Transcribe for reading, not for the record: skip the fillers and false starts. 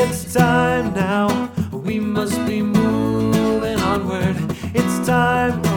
It's time now, we must be moving onward. It's time